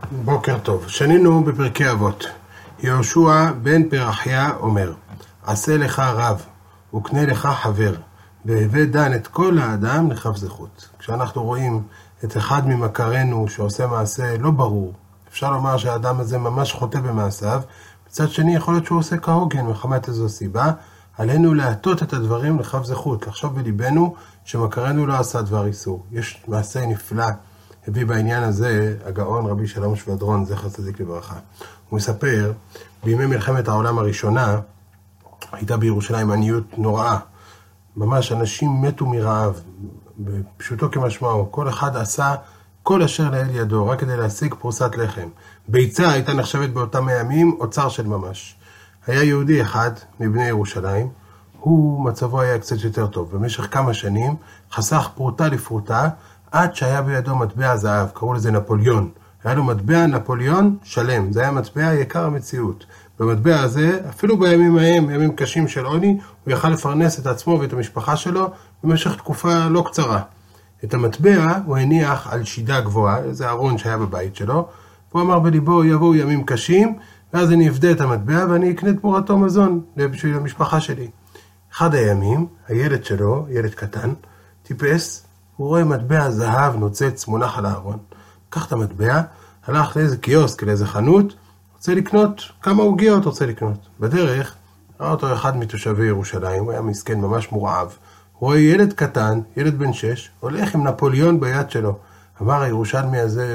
בוקר טוב, שנינו בפרקי אבות. יהושע בן פרחיה אומר, עשה לך רב וקנה לך חבר, והבא דן את כל האדם לכף זכות. כשאנחנו רואים את אחד ממכרינו שעושה מעשה לא ברור, אפשר לומר שהאדם הזה ממש חוטא במעשיו, מצד שני יכול להיות שהוא עושה כהוגן מחמת איזו סיבה, עלינו להטות את הדברים לכף זכות, לחשוב בליבנו שמכרינו לא עשה דבר איסור. יש מעשה נפלא, הביא בעניין הזה הגאון רבי שלום שבדרון, זכר צדיק לברכה. הוא מספר, בימי מלחמת העולם הראשונה, הייתה בירושלים עניות נוראה. ממש אנשים מתו מרעב, פשוטו כמשמעו. כל אחד עשה כל אשר לאל ידו, רק כדי להשיג פרוסת לחם. ביצה הייתה נחשבת באותם הימים אוצר של ממש. היה יהודי אחד מבני ירושלים, הוא מצבו היה קצת יותר טוב. במשך כמה שנים חסך פרוטה לפרוטה, עד שהיה בידו מטבע זהב, קראו לזה נפוליון. היה לו מטבע נפוליון שלם, זה היה מטבע יקר המציאות. במטבע הזה, אפילו בימים ההם, ימים קשים של עוני, הוא יכל לפרנס את עצמו ואת המשפחה שלו במשך תקופה לא קצרה. את המטבע הוא הניח על שידה גבוהה, איזה ארון שהיה בבית שלו, והוא אמר בליבו, יבואו ימים קשים, ואז אני אפדה את המטבע ואני אקנה תמורתו מזון בשביל המשפחה שלי. אחד הימים, הילד שלו, ילד קטן, טיפס, הוא רואה מטבע זהב נוצץ מונח על הארון. קח את המטבע, הלך לאיזה קיוסק, לאיזה חנות, רוצה לקנות כמה עוגיות רוצה לקנות. בדרך, ראה אותו אחד מתושבי ירושלים, הוא היה מסכן ממש מורעב. הוא רואה ילד קטן, ילד בן 6, הולך עם נפוליון ביד שלו. אמר הירושלמי הזה,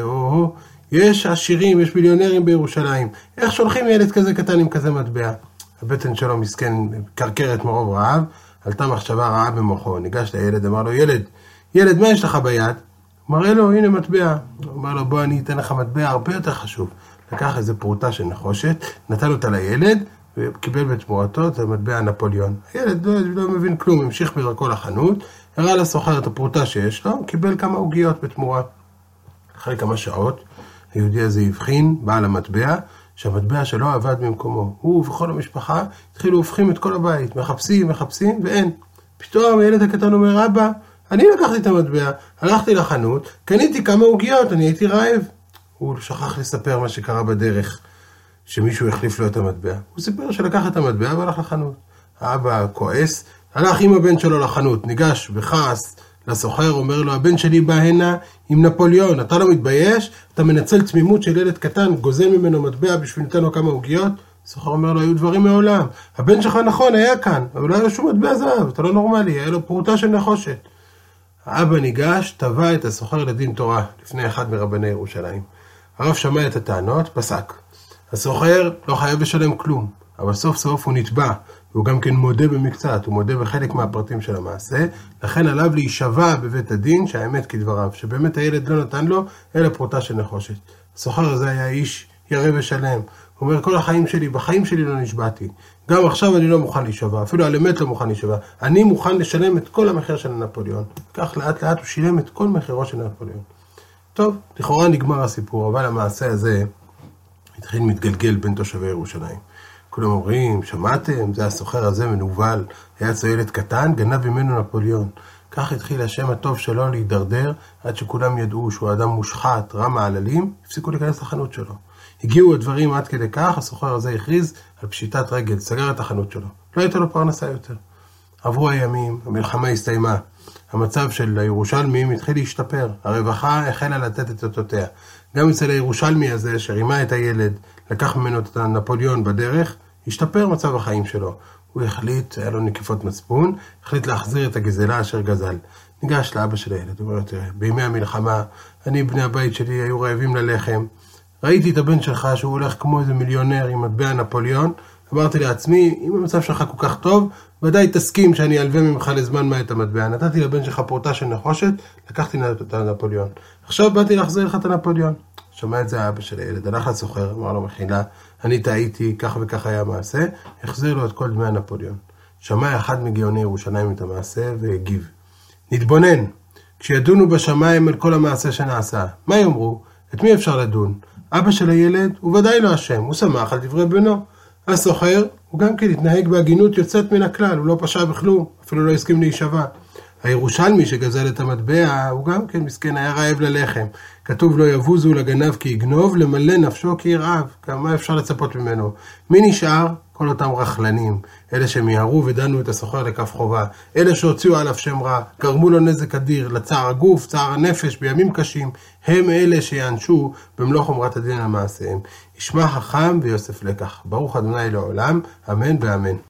יש עשירים, יש מיליונרים בירושלים. איך שולחים ילד כזה קטן עם כזה מטבע? הבטן שלו מסכן, קרקרת מרוב רעב, עלתה מחשבה רעה במוחו. ניגש לילד, אמר לו, ילד, מה יש לך ביד? מראה לו, הנה מטבע. אמר לו, בוא אני אתן לך מטבע הרבה יותר חשוב. לקח איזה פרוטה של נחושת, נתן אותה לילד, וקיבל בתמורתו את המטבע נפוליון. הילד לא מבין כלום, המשיך בדרכו לחנות, הראה לסוחר את הפרוטה שיש לו, קיבל כמה עוגיות בתמורה. אחרי כמה שעות, היהודי הזה הבחין, בעל המטבע, שהמטבע שלו עבד במקומו. הוא וכל המשפחה התחילו להופכים את כל הבית, מחפשים, ואין. פתאום הילד הקטן אומר, אבא, אני לקחתי את המטבע, הלכתי לחנות, קניתי כמה עוגיות, אני הייתי רעב. הוא שכח לספר מה שקרה בדרך, שמישהו החליף לו את המטבע. הוא סיפר שלקח את המטבע והלך לחנות. האבא כועס, הלך עם הבן שלו לחנות, ניגש בכעס לסוחר, אומר לו, הבן שלי בא הנה עם נפוליון, אתה לא מתבייש? אתה מנצל תמימות של ילד קטן, גוזל ממנו מטבע בשביל ניתן לו כמה עוגיות? הסוחר אומר לו, היו דברים מעולם. הבן שלך נכון, היה כאן, אבל לא היה שום מטבע זהב, אתה לא נורמלי, היה לו פרוטה של נחושת. האבא ניגש, תבע את הסוחר לדין תורה לפני אחד מרבני ירושלים. הרב שמע את הטענות, פסק. הסוחר לא חייב לשלם כלום, אבל סוף סוף הוא נתבע, והוא גם כן מודה במקצת, הוא מודה בחלק מהפרטים של המעשה, לכן עליו להישבע בבית הדין שהאמת כדבריו, שבאמת הילד לא נתן לו, אלא פרוטה של נחושת. הסוחר הזה היה איש ירא ושלם, הוא אומר, כל החיים שלי, בחיים שלי לא נשבעתי, גם עכשיו אני לא מוכן להישבע, אפילו על אמת לא מוכן להישבע, אני מוכן לשלם את כל המחיר של נפוליון. כך לאט לאט הוא שילם את כל מחירו של נפוליון. טוב, לכאורה נגמר הסיפור, אבל המעשה הזה התחיל מתגלגל בין תושבי ירושלים. כולם אומרים, שמעתם, זה הסוחר הזה מנוול, היה ילד קטן, גנב ממנו נפוליון. כך התחיל השם הטוב שלו להידרדר, עד שכולם ידעו שהוא אדם מושחת, רע מעללים, הפסיקו להיכנס לחנות שלו. הגיעו הדברים עד כדי כך, הסוחר הזה הכריז על פשיטת רגל, סגר את החנות שלו. לא הייתה לו פרנסה יותר. עברו הימים, המלחמה הסתיימה. המצב של הירושלמים התחיל להשתפר, הרווחה החלה לתת את אותותיה. גם אצל הירושלמי הזה שרימה את הילד, לקח ממנו את הנפוליון בדרך, השתפר מצב החיים שלו. הוא החליט, היה לו נקיפות מצפון, החליט להחזיר את הגזלה אשר גזל. ניגש לאבא של הילד, הוא אומר, תראה, בימי המלחמה, אני בני הבית שלי היו רעבים ללחם, ראיתי את הבן שלך שהוא הולך כמו איזה מיליונר עם מטבע נפוליון, אמרתי לעצמי, אם המצב שלך כל כך טוב, ודאי תסכים שאני אלווה ממך לזמן מה את המטבע. נתתי לבן שלך פרוטה של נחושת, לקחתי את הנפוליון. עכשיו באתי להחזיר לך את הנפוליון. שמע את זה האבא של הילד, הלך לסוחר, אמר לו מחילה, אני טעיתי, כך וכך היה המעשה, החזיר לו את כל דמי הנפוליון. שמע אחד מגאוני ירושלים את המעשה והגיב. נתבונן, כשידונו בשמיים על כל המעשה שנעשה, מה יאמרו? את מי אפשר לדון? אבא של הילד הוא ודאי לא אשם, הוא שמח על דברי בנו. הסוחר הוא גם כן התנהג בהגינות יוצאת מן הכלל, הוא לא פשע בכלום, אפילו לא הסכים להישבע. הירושלמי שגזל את המטבע, הוא גם כן מסכן, היה רעב ללחם. כתוב לו יבוזו לגנב כי יגנוב, למלא נפשו כי ירעב. כמה אפשר לצפות ממנו? מי נשאר? כל אותם רכלנים, אלה שמיהרו ודנו את הסוחר לכף חובה, אלה שהוציאו עליו שם רע, גרמו לו נזק אדיר, לצער הגוף, צער הנפש, בימים קשים, הם אלה שיענשו במלוא חומרת הדין על מעשיהם. ישמע חכם ויוסף לקח. ברוך ה' לעולם, אמן ואמן.